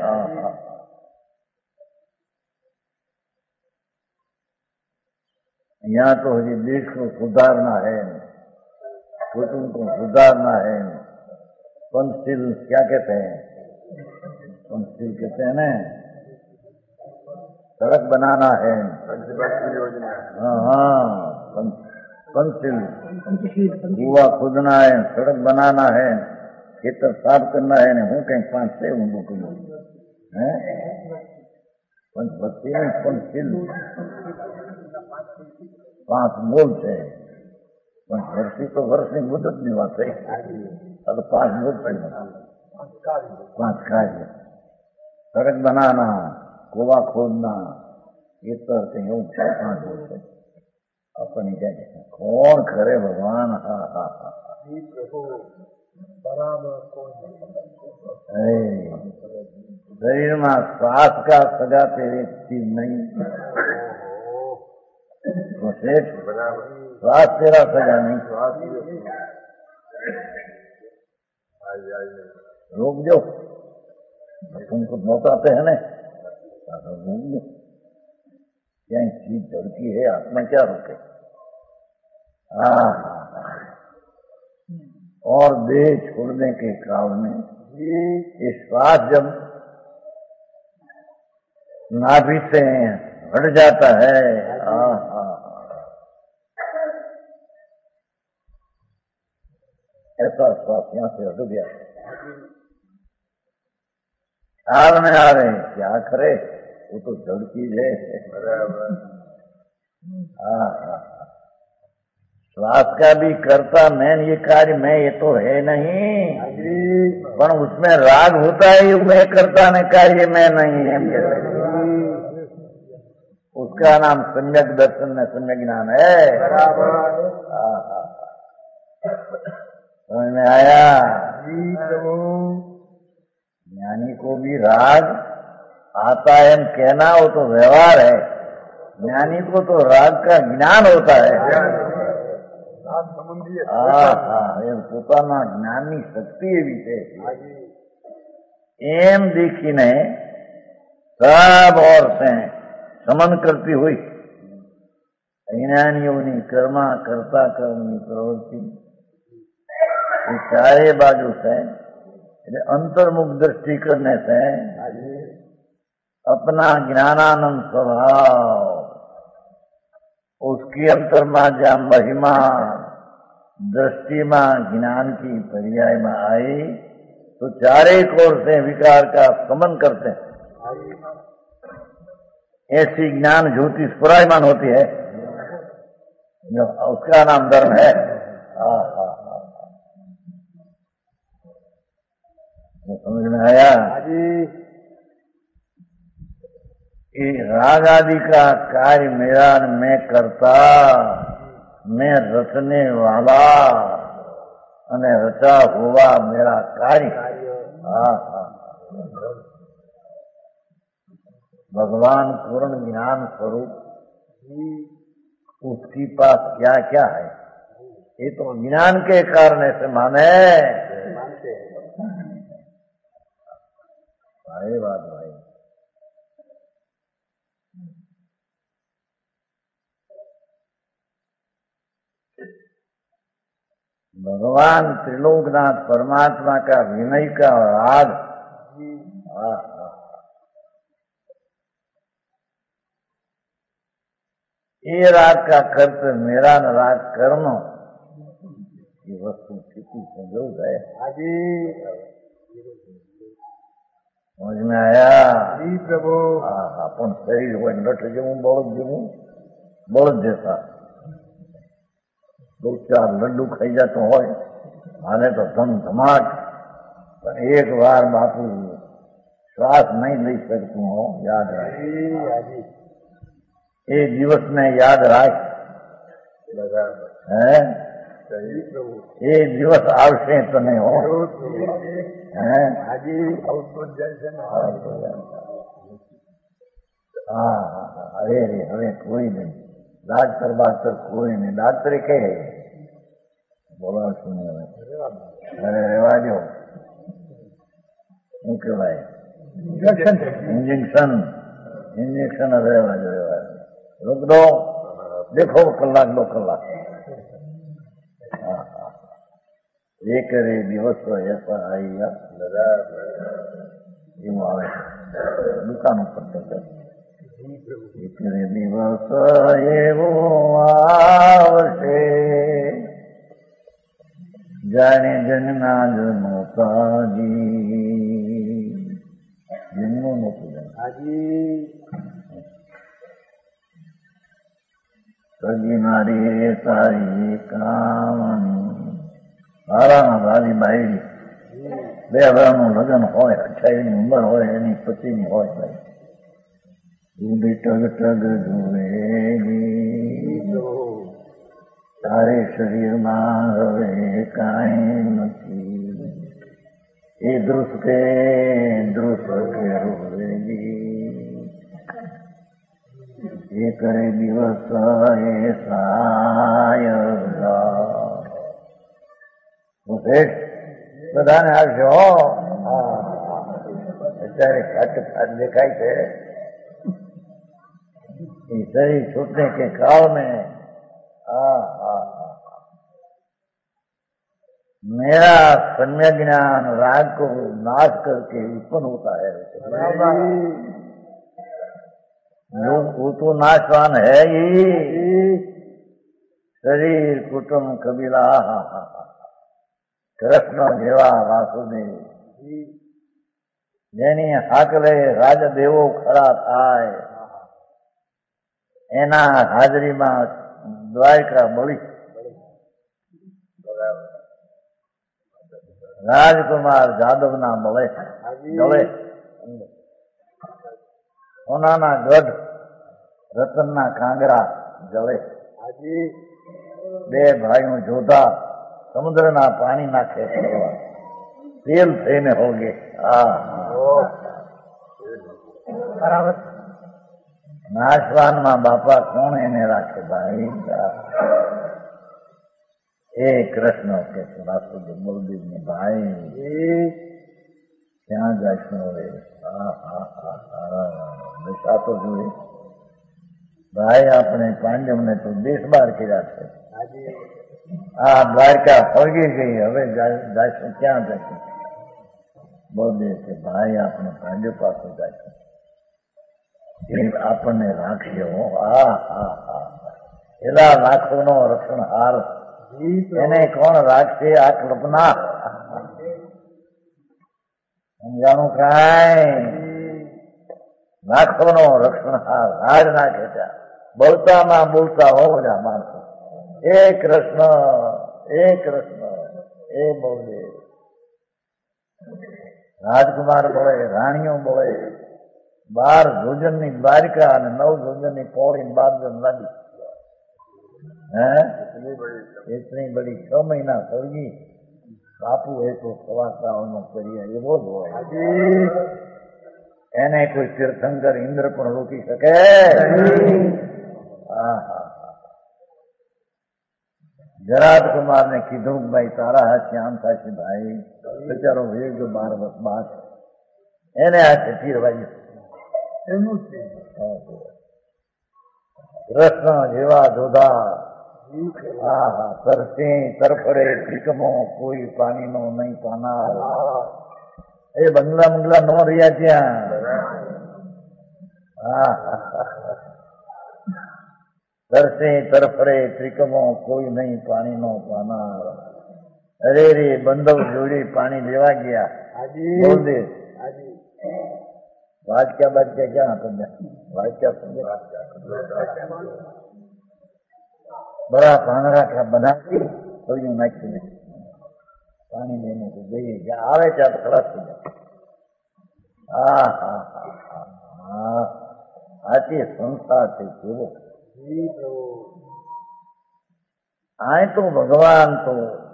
यहाँ तो हजी देश को सुधारना है, कुटुंब को सुधारना है, पंचशील क्या कहते हैं, पंचशील कहते हैं ना, सड़क बनाना है, हाँ पंचशील, कुआ खोदना है, सड़क बनाना है, खेतर साफ करना है, हूँ कहीं 5-6 ऊँगों के लोग है पंचशील 5 बोलते हैं, वर्षी तो वर्ष में मुदत नहीं बात है, अब 5 बोलते हैं, 5 कार्य, सड़क बनाना, कुआ खोदना, ये तो कहीं 5 बोलते हैं। अपनी क्या कहते हैं, कौन करे भगवान? हाँ हाँ हाँ, शरीर में श्वास का सगा तेरे चीज नहीं, श्वास तेरा सगा नहीं, रोक दो, तुमको नौताते हैं ना, रोक दो, क्या चीज धड़की है, आत्मा क्या रोके? और देह छोड़ने के काल में ये श्वास जब नाभि से हट जाता है, ऐसा श्वास यहाँ से हट गया, हाल में आ रहे क्या करे, वो तो जड़ चीज है। श्वास का भी करता मैं, ये कार्य मैं, ये तो है नहीं, पर उसमें राग होता है, मैं करता न कार्य मैं नहीं है, उसका नाम सम्यक दर्शन है, सम्यक ज्ञान है। समझ में आया? ज्ञानी को भी राग आता है कहना, वो तो व्यवहार है, ज्ञानी को तो राग का ज्ञान होता है। પોતાના જ્ઞાનની શક્તિ એવી છે એમ દેખીને सब और से समन करती हुई अज्ञानियों कर्मा कर्ता कर्मની प्रवृत्ति चारे बाजू से अंतर्मुख दृष्टि करने से अपना ज्ञानानंद स्वभाव उसकी अंतरमा जहाँ महिमा दृष्टि में ज्ञान की पर्याय में आई तो चारे कोर से विकार का समन करते हैं। ऐसी ज्ञान ज्योति स्फुरायमान होती है, उसका नाम धर्म है। समझ में आया? कि राग आदि का कार्य मेरा मैं करता, मैं रचने वाला अने रचा हुआ मेरा कार्य। भगवान पूर्ण ज्ञान स्वरूप उसकी पास क्या क्या है ये तो ज्ञान के कारण से माने। भाई बात भाई भगवान त्रिलोकनाथ परमात्मा का विनय का राग, ये राग का कर्त मेरा न राग कर्म, ये वस्तु कितनी संयोग है। समझ में आया? जी प्रभु। अपन शरीर हो नट जेवू बળદ जैसा 2-4 लड्डू खाई जातो होय आने तो धमधमाट, पर एक बार बापू श्वास नहीं ले सकतू हो, याद राख। ये दिवस में याद राख है, ये दिवस आवशे तो नहीं हो है। अरे हमें कोई नहीं, डॉक्टर बाक्टर कोई नहीं, डॉक्टर कहे बोला सुने। अरे रेवा जो શું કહેવાય इंजेक्शन रेवा जो रुक दो, देखो कलाक 2 कलाक। एक रे दिवस ऐसा आई दुकान पर एक रे दिवस एवो आवशे जाने जन्मा जन्मोताजी जन्मो सगी मारी सारी कामनी સારામાં સારી બાયડી 2 વર્ષનું લગ્ન હોય, 28ની ઉંમર હોય, એની પતિની હોય ભાઈ ઊંડી ટગ ટગ જોવેગી તારે શરીરમાં હવે કાંઈ નથી એ દૃષ્ટે દૃષ્ટે રોવેગી એ કરે દિવસ એ સાયગા બધાને આવશે હો। અત્યારે ઘટ ઘટ દેખાય છે शरीर छूटने के काल में मेरा सम्यक ज्ञान राग को नाश करके उत्पन्न होता है। वो तो नाशवान है ही, शरीर कुटुंब कबीला कृष्ण જેવા વાસુદેવ જેની હાકલે રાજદેવો ખરા થાય એના હાજરીમાં દ્વારકા બળી રાજકુમાર જાદવના મળે ગળે સોનાના ગઢ રતનના કાંગરા જળે 2 ભાઈઓ જોધા સમુદ્રના પાણી નાખે તેલ થઈને હોગે। નાશવાનમાં બાપા કોણ એને રાખે ભાઈ? એ કૃષ્ણ કે વાસુદેવ બલદેવ ને ભાઈ ક્યાં જઈશું હવે? દશા તો જોઈએ ભાઈ, આપણે પાંડવને તો દેશ બહાર કર્યા છે, આ દ્વારકા ફરગી ગઈ, હવે જાશું ક્યાં જશું? બહુ દિવસે ભાઈ આપણે ભાંજો પાસે જાશું, એ આપણને રાખશે. એલા લાખોનો રક્ષણહાર, એને કોણ રાખશે આ કલ્પના? સમજાણું કાંઈ? લાખોનો રક્ષણહાર હાર નાખે ત્યાં બોલતામાં બોલતા હો બધા માણસો. એ કૃષ્ણ એ બોલે, રાજકુમાર બોલે, રાણીઓ બોલે, 12 જોજનની દ્વારિકા અને 9 જોજનની પૌડી 12 જન લાગી. इतनी बड़ी 6 महीना सर्गी बापू है तो सवासाओं करिए एवो જ હોય. એને કોઈ તીર્થંકર ઇન્દ્ર પણ રોકી શકે? જરાજ ને કીધું ભાઈ તારા હાથ આમ થશે ભાઈ, બિચારો વેગ 12 વર્ષ બાદ એને હાથે ફીરવાયું. એનું કૃષ્ણ જેવા જોધા તરસે તરફડે ત્રિકમો કોઈ પાણીનો નહીં પાનાર. એ બંગલા નો રહ્યા ત્યાં. તરસે તરફડે ત્રિકમો કોઈ નહીં પાણીનો પાનાર. અરે રે બંધવ જોડી પાણી લેવા ગયા. બોલ દે વાંચ્યા ક્યાં હતા? વાંચ્યા बड़ा पानरा का बना थोड़ी नाखी पानी लेने को गई, जहाँ आवे ત્યાં ખલાસ થઈ જાય. આથી સંસ્થા છે કેવો. आए तो भगवान तो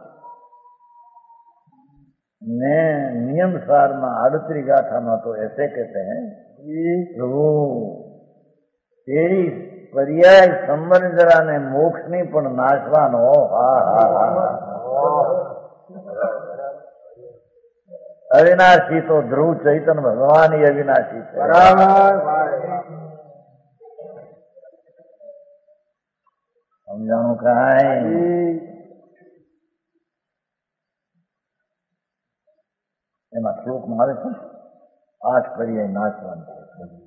ने नियम सार में 38 गाथा में तो ऐसे कहते हैं, प्रभु तेरी पर्याय संबंध जरा ने मोक्ष नहीं पण नाशवान हो. अविनाशी तो ध्रुव चैतन्य भगवान ही अविनाशी है. समझाणु कांई? एमा श्लोक में आवे छे 8 पर्याय नाशवान है.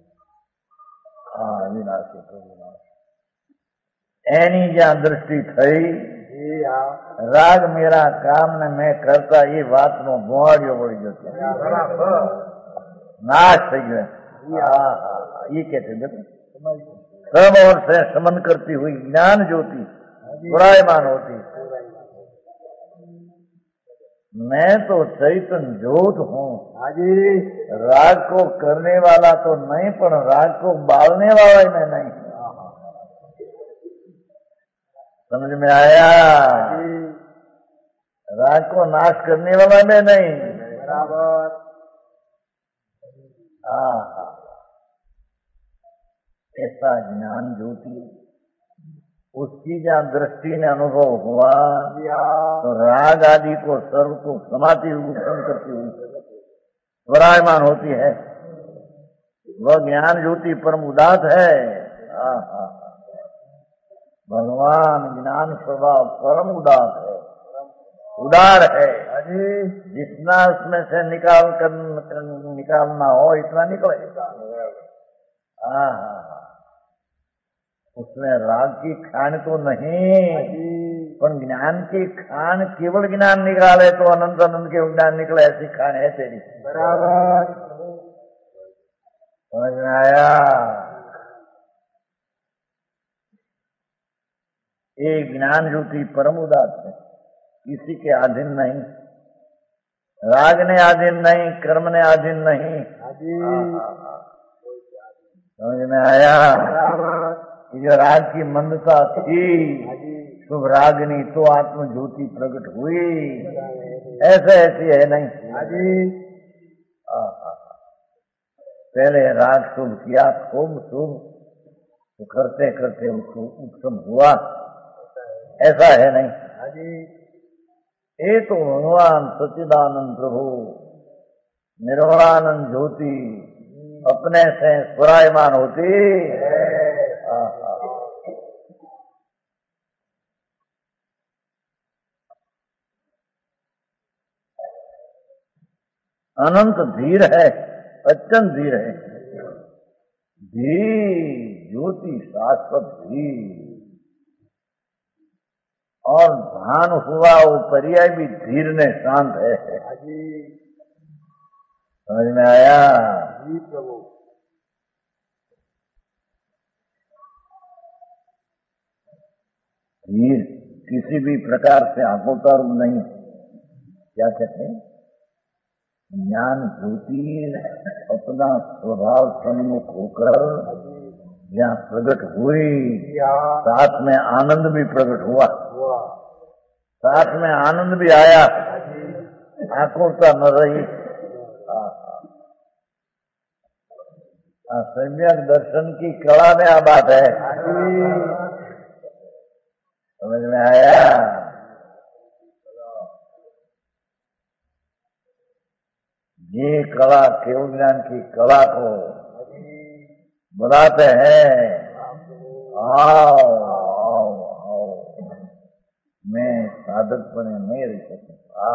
अविनाशी प्रभु एनी ज्યાં दृष्टि થઈ, રાગ મેરા કામ ને મેં કરતા એ વાતનો ગોળિયો વળી ગયો, નાશ થઈ ગયો. ये कहते हैं सब और से समन करती हुई ज्ञान ज्योति गुणायमान होती. मैं तो चैतन्य ज्योत हूँ. राग को करने वाला तो नहीं, पर राग को बालने वाला ही मैं नहीं. समझ में आया? राग को नाश करने वाला मैं नहीं. बराबर. ऐसा ज्ञान ज्योति, उसकी जहाँ दृष्टि ने अनुभव हुआ तो राग आदि को सर्व को समाधि उत्पन्न करती हुई स्वरायमान होती है. वह ज्ञान ज्योति परम उदात है. भगवान ज्ञान स्वभाव परम उदात है, उदार है. जितना उसमें से निकालना हो इतना निकले. उसमें राग की खान तो नहीं, पर ज्ञान की खान केवल ज्ञान निकाले तो अनंत अनंत के ज्ञान निकले, ऐसी खान है तेरी. बराबर. समझ में आया? ये ज्ञान ज्योति परम उदात है, किसी के अधीन नहीं, राग ने अधीन नहीं, कर्म ने अधीन नहीं. समझ में आया? जो राग की मंदता थी, शुभ रागनी तो आत्म ज्योति प्रकट हुई. ऐसे ऐसी है नहीं. पहले राग शुभ किया, खूब शुभ तो करते करते उसको उत्तम हुआ. ऐसा है नहीं. ये तो भगवान सच्चिदानंद प्रभु निर्मलानंद ज्योति अपने से स्वरायमान होती. अनंत धीर है, अत्यंत धीर है। धीर ज्योति शाश्वत धीर, और भान हुआ वो पर्याय भी धीर ने शांत है। समझ में आया? जी प्रभु। धीर किसी भी प्रकार से आकोतर नहीं। क्या कहते हैं? ज्ञान ज्योति अपना स्वभाव सन्मुख होकर जहाँ प्रकट हुई, साथ में आनंद भी प्रकट हुआ, साथ में आनंद भी आया, आकुलता न रही। सम्यक दर्शन की कला में आ बात है। समझ में आया? ये कला केवल ज्ञान की कला को बताते हैं। आओ आओ आओ, मैं साधक बने नहीं रह सकता।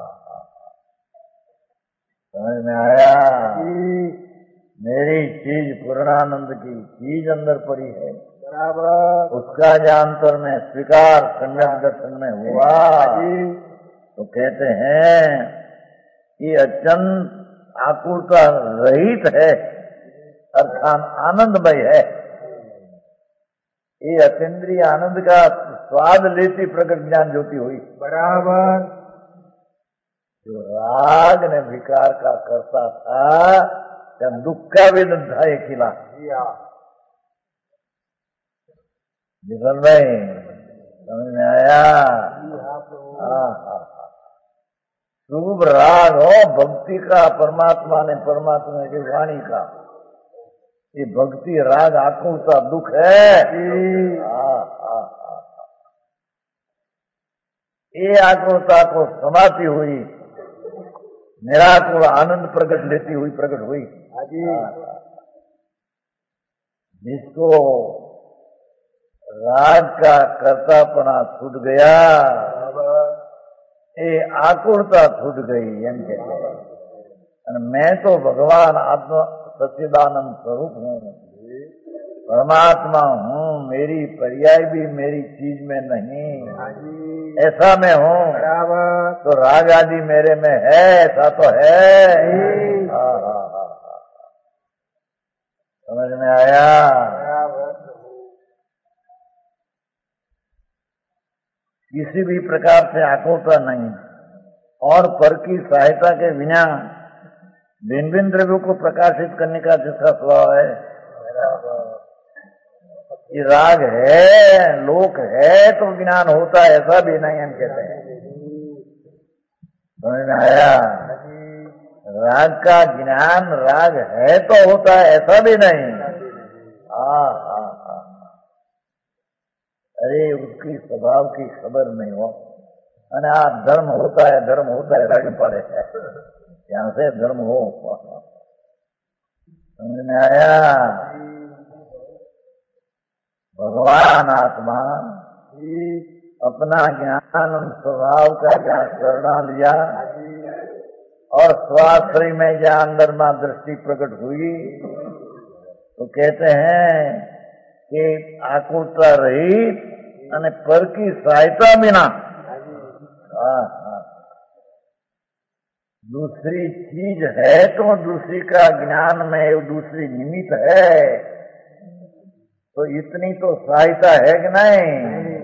समझ में आया? मेरी चीज पूर्णानंद की चीज अंदर पड़ी है, बराबर। उसका जानतर में स्वीकार सम्यक दर्शन में हुआ तो कहते हैं ये अत्यंत आकुलता रहित है, अर्थात आनंदमय है। ये अतीन्द्रिय आनंद का स्वाद लेती प्रकट ज्ञान ज्योति हुई। बराबर। जो राग ने विकार का करता था, जब दुख का वेदन था ये खिला। निकल भाई, समझ में आया? शुभ राग हो भक्ति का, परमात्मा ने परमात्मा की वाणी का, ये भक्ति राग आकुलता दुख है। ये आकुलता को समाती हुई निराकुल आनंद प्रकट लेती हुई प्रकट हुई। जिसको राग का कर्तापना छूट गया, ये आकुलता छूट गई। एम कहते हैं मैं तो भगवान आत्मा सच्चिदानंद स्वरूप हूँ, परमात्मा हूँ, मेरी पर्याय भी मेरी चीज में नहीं, ऐसा मैं हूँ। तो राग आदि मेरे में है, ऐसा तो है। समझ में आया? किसी भी प्रकार से आकुलता नहीं, और पर की सहायता के बिना भिन्न भिन्न द्रव्यों को प्रकाशित करने का जिसका स्वभाव है, ये राग है, लोक है तो ज्ञान होता है, ऐसा भी नहीं हम कहते हैं। समझ में आया? राग का ज्ञान राग है तो होता है, ऐसा भी नहीं। अरे उसकी स्वभाव की खबर नहीं हो, अरे धर्म होता है, धर्म होता है, रग पड़े है, यहाँ से धर्म हो। समझ में आया? भगवान आत्मा अपना ज्ञान स्वभाव का ज्ञान करना लिया, और स्वाश्रय में जहाँ अंदर मां दृष्टि प्रकट हुई तो कहते हैं कि आकुलता रही અને पर की सहायता बिना दूसरी चीज है तो दूसरी का ज्ञान में दूसरी निमित्त है, तो इतनी तो सहायता है कि नहीं?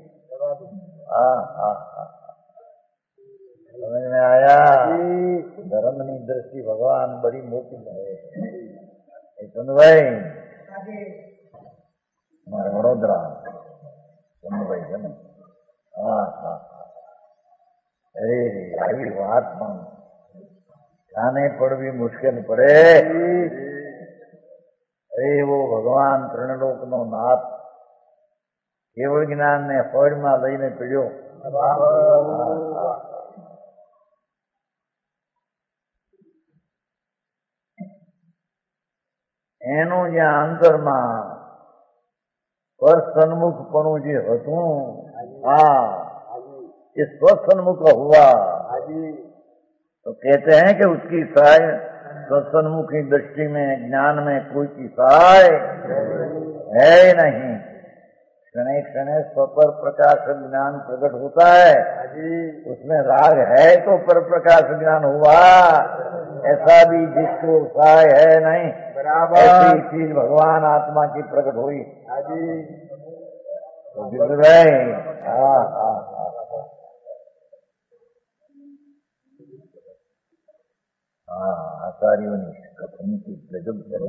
समझ में आया? धर्म की दृष्टि भगवान बड़ी मोटी है। सुन भाई, हमारे वडोदरा सुन भाई है ना? अरे अभी बात खाने पर भी मुश्किल पड़े। अरे वो भगवान त्रिलोक नो नाथ केवल ज्ञान ने फौज में लઈને पीड़્યો। એનું જે અંતરમાં પર સન્મુખપણું જે હતું, એ સ્વસન્મુખ हुआ, तो कहते हैं कि उसकी सहाय सन्मुखी दृष्टि में ज्ञान में कोई की सहाय है ही नहीं। क्षणे क्षणे स्वपर प्रकाश ज्ञान प्रकट होता है, उसमें राग है तो पर प्रकाश ज्ञान हुआ, ऐसा भी जिसको सहाय है नहीं, ऐसी चीज भगवान आत्मा की प्रकट हुई। तो दिख रहे आचार्यों ने कथनी की गजब करे।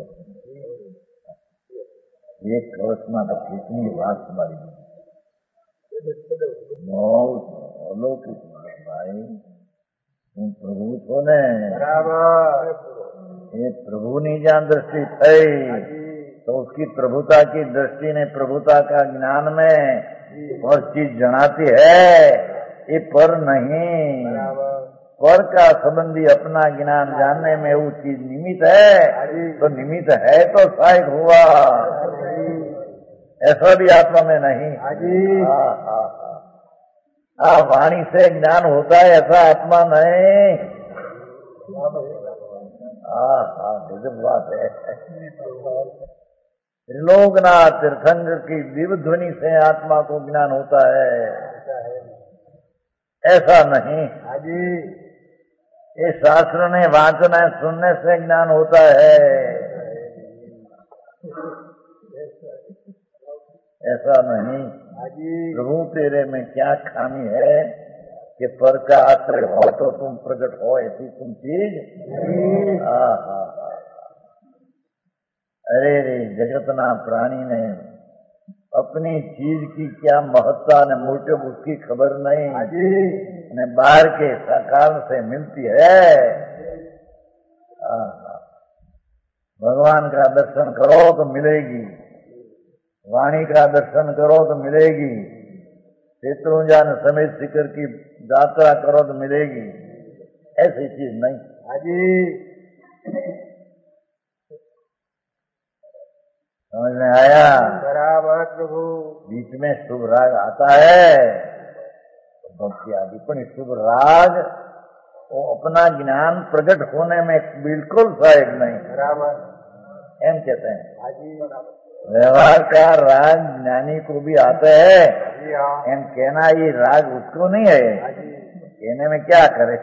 एक कवचना तो कितनी बात तुम्हारी अलौकिक बात भाई, तुम प्रभु छो ने, ये प्रभु नहीं जान दृष्टि थई तो उसकी प्रभुता की दृष्टि ने प्रभुता का ज्ञान में और चीज जनाती है, ये पर नहीं। पर का संबंधी अपना ज्ञान जानने में वो चीज निमित्त है, तो निमित्त है तो सहायक हुआ, ऐसा भी आत्मा में नहीं। वाणी से ज्ञान होता है ऐसा आत्मा नहीं। गजब बात है। त्रिलोकनाथ तीर्थंकर की दिव्य ध्वनि से आत्मा को ज्ञान होता है, ऐसा नहीं। ये शास्त्र ने वाचन है सुनने से ज्ञान होता है, ऐसा नहीं। प्रभु तेरे में क्या खामी है कि पर का आश्रय हो तो तुम प्रकट हो, ऐसी तुम चीज। अरे रे जगतना प्राणी ने अपनी चीज की क्या महत्ता ने मोटे उसकी खबर नहीं, ने बाहर के साकार से मिलती है। भगवान का दर्शन करो तो मिलेगी, वाणी का दर्शन करो तो मिलेगी, शत्रुंजन समेत शिखर की यात्रा करो तो मिलेगी, ऐसी चीज नहीं। समझ में आया? बराबर प्रभु। बीच में शुभ राग आता है तो भक्ति आदि, पर शुभ राग वो अपना ज्ञान प्रकट होने में बिल्कुल सहायक नहीं। बराबर एम कहते हैं। व्यवहार का राग ज्ञानी को भी आता है, एम कहना ये राग उसको नहीं है, कहने में क्या करे।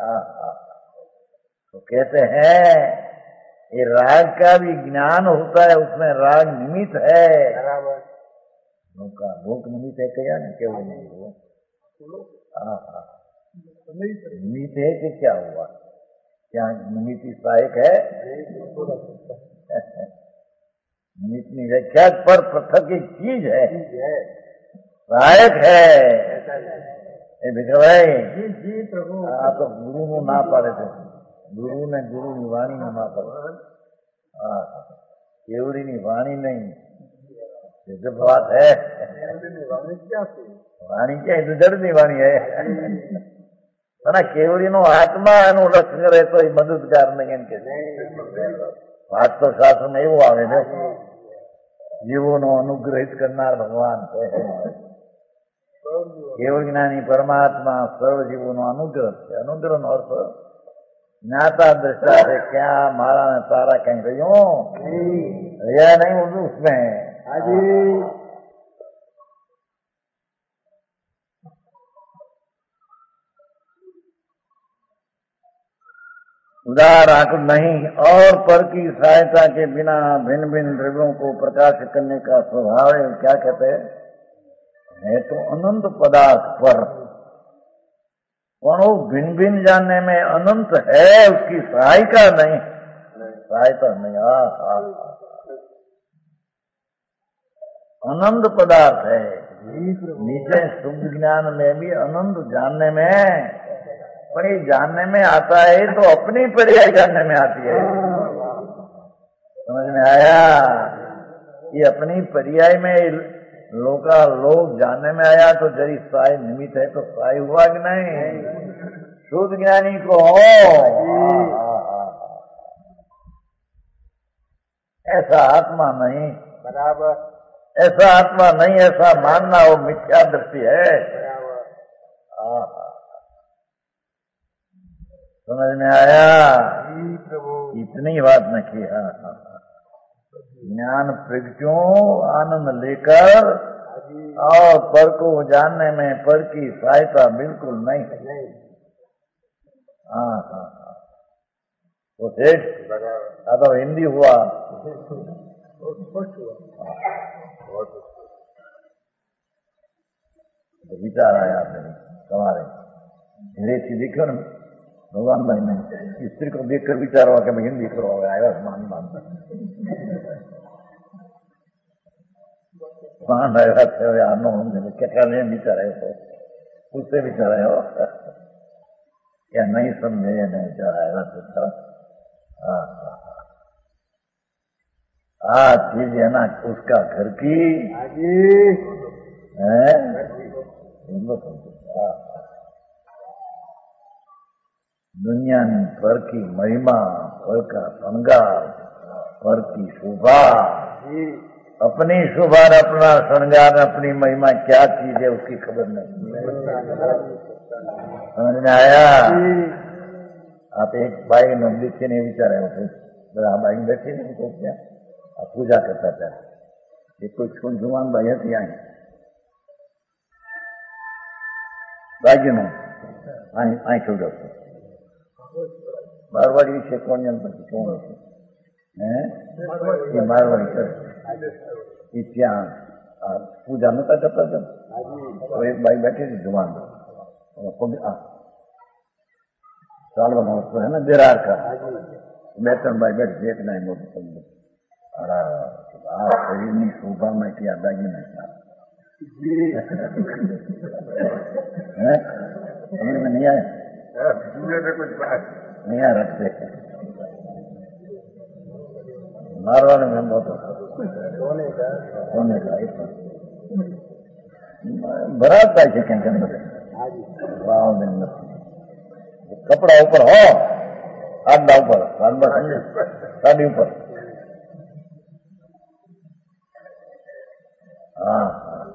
तो कहते हैं ये राग का भी ज्ञान होता है, उसमें राग निमित्त है। लोक निमित्त है क्या नहीं, केवल नहीं हुआ। निमित्त है कि क्या हुआ, क्या निमित्त सहायक है? निमित्त नहीं व्याख्या पर पृथक एक चीज है, सहायक है। दिख भाई जी प्रभु। तो गुरु को ना पाड़े थे, गुरु ने गुरु वाणी में ना पाड़े, केवड़ी वाणी नहीं, जब बात है वाणी क्या जड़ ની વાણી है ના કેવડી નો આત્મા એનું લક્ષ કરે તો એ મદદગાર નહીં એમ કે વાત તો શાસ્ત્ર માં એવું આવે છે, જીવોનો અનુગ્રહિત કરનાર ભગવાન છે। કેવળ જ્ઞાની પરમાત્મા સર્વ જીવોનો અનુગ્રહ છે। અનુગ્રહનો અર્થ ज्ञाता दृष्टा से क्या मारा ने तारा कहीं रही रिया नहीं उर्दू उसमें। उदार आकुल नहीं और पर की सहायता के बिना भिन्न भिन्न द्रव्यों को प्रकाश करने का स्वभाव है। क्या कहते है तो अनंत पदार्थ पर वो भिन्न भिन्न जानने में अनंत है, उसकी सहायता नहीं, सहायता नहीं। अनंत पदार्थ है, नीचे शुद्ध ज्ञान में भी अनंत जानने में, पर ये जानने में आता है तो अपनी पर्याय जानने में आती है। समझ में आया? ये अपनी पर्याय में लोग जानने में आया तो जरी सहाय निमित्त है तो सहाय हुआ कि नहीं? शुद्ध ज्ञानी को ऐसा आत्मा नहीं, बराबर ऐसा आत्मा नहीं, ऐसा मानना वो मिथ्या दृष्टि है। समझ में आया? जी प्रभु। इतनी बात न किया। ज्ञान प्रगटो आनंद लेकर और पर को जानने में पर की सहायता बिल्कुल नहीं है। हाँ हाँ हाँ, तो सेठ तो हिंदी हुआ। तो विचार आया तुम्हारे धीरे सी देखो ना भगवान भाई ने स्त्री को देखकर विचार हुआ कि मैं हिंदी करो आया मान मानता मान आया थे यार नो क्या नहीं विचार है तो उससे विचार है क्या नहीं समझे नहीं चाहेगा तो चीज है ना उसका घर की है दुनिया ने पर की महिमा पर का श्रृंगार पर की शोभा अपनी शोभा अपना श्रृंगार अपनी महिमा क्या चीज है उसकी खबर नहीं। समझ में आया? आप एक भाई नंदी के नहीं विचारे होते भाई बैठे नहीं तो क्या आप पूजा करता था ये कोई छून जुमान भाई है यहाँ भाग्य में आई छोड़ दो मारवाड़ी से कौन जनपति कौन होते ये मारवाड़ी कर इतिहास पूजा में करता जब तो एक भाई बैठे थे जुमान साल महोत्सव है ना बिरार का बेहतर भाई बैठ देख नहीं मोदी शरीर में शोभा में किया दागी नहीं समझ में नहीं आया? कुछ बात नहीं आ रखते मारवाड़ में बहुत सोने का बरात है क्या के अंदर कपड़ा ऊपर हो आधा ऊपर साड़ी ऊपर हाँ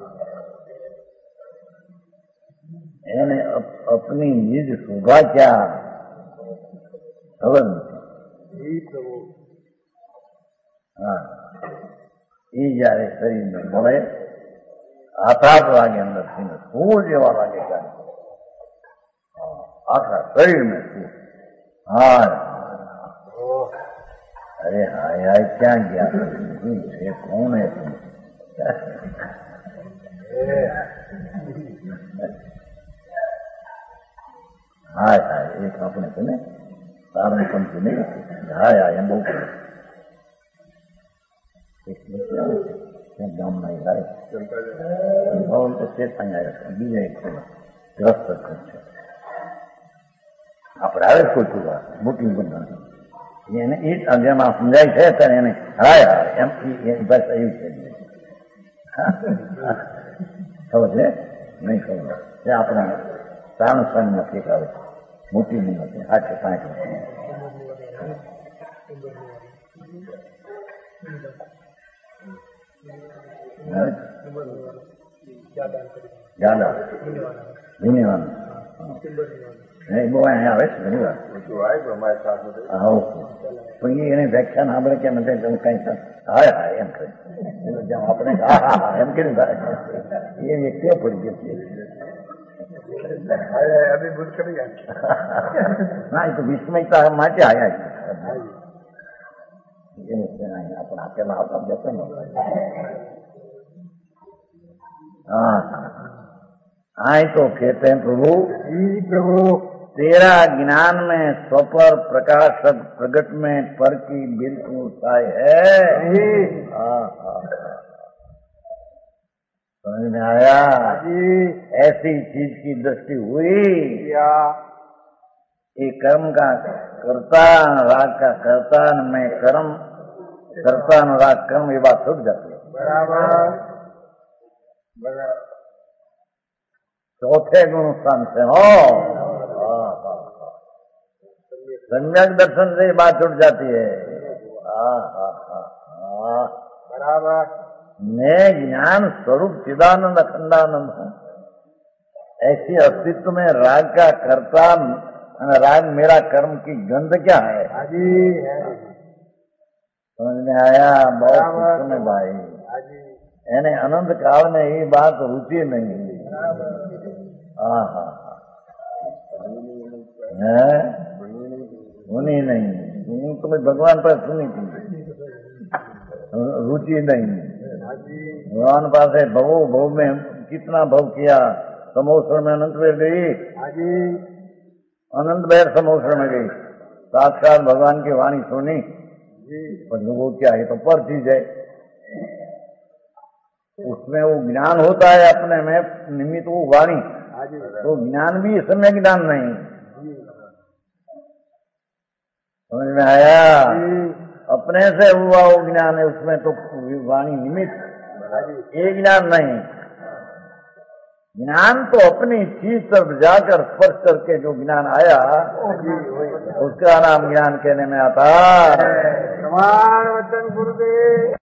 अपनी निज शोभा क्या खबर हाँ ये जारे शरीर में बड़े आताप लागे अंदर सीने सूर जेवा लागे क्या आखा शरीर में सूर हाँ अरे हाय हाय क्या गया है कौन है तुम हाय हाय एक अपने से नहीं सारण पंथी नहीं हाय हाय हम बहुत गाम नहीं लाए भवन तो शेष आया बीजा एक ग्रस्त कर આપણે આવે કોઈ ચૂકા બુકિંગ પણ નથી એને એ જેમાં સમજાય છે ત્યારે એને હાય હાય એમ એની ભાષા એવી છે ખબર છે નહીં ખબર એ આપણા પ્રાણ સ્વામી નથી આવે મોટી નહીં હતી 860 ज्यादा धन्यवाद नहीं वो यहाँ आवे धन्यवाद પણ એને વ્યાખ્યાન આપણે કેમ નથી કઈ હાય હાય એમ કહે જેમ આપણે હા હા હા એમ કેમ થાય એ વ્યક્તિઓ પડી ગઈ अभी भूल कर ના એ તો વિસ્મયતા માટે આયા આપણે આપેલા આવતા જતો ને हाँ आए तो कहते हैं प्रभु प्रभु तेरा ज्ञान में स्वपर प्रकाशक प्रगट में पर की बिल्कुल साय है। समझ में आया? ऐसी चीज की दृष्टि हुई ये कर्म का कर्ता राग का कर्ता मैं कर्म करता अनुराग कर्म ये बात छूट जाती है। बराबर चौथे गुण स्थान से हो सम्यक दर्शन से बात छूट जाती है। बराबर मैं ज्ञान स्वरूप चिदानंद अखंडानंद हूँ। ऐसी अस्तित्व में राग का कर्ता राज मेरा कर्म की गंध क्या है? हाजी है। समझ में आया? बहुत खुश में भाई। हाजी એને અનંત કાળ ને એ વાત રૂચી નહીં. હા હા હે सुनी नहीं, सुनी तो मैं भगवान पर सुनी थी, रुचि नहीं. भगवान पास है भवो भव में कितना भव किया, समोसर में अनंत बेर गई, अनंत बेर समोसर में गई, साक्षात भगवान की वाणी सुनी. पर वो क्या है तो पर चीज है, उसमें वो ज्ञान होता है अपने में निमित्त वो वाणी, तो ज्ञान भी इस समय ज्ञान नहीं. समझ में आया? अपने से हुआ वो ज्ञान है, उसमें तो वाणी निमित्त, ये ज्ञान नहीं. ज्ञान तो अपनी चीज तक जाकर स्पर्श करके जो ज्ञान आया उसका नाम ज्ञान कहने में आता. प्रमाण वचन गुरुदेव.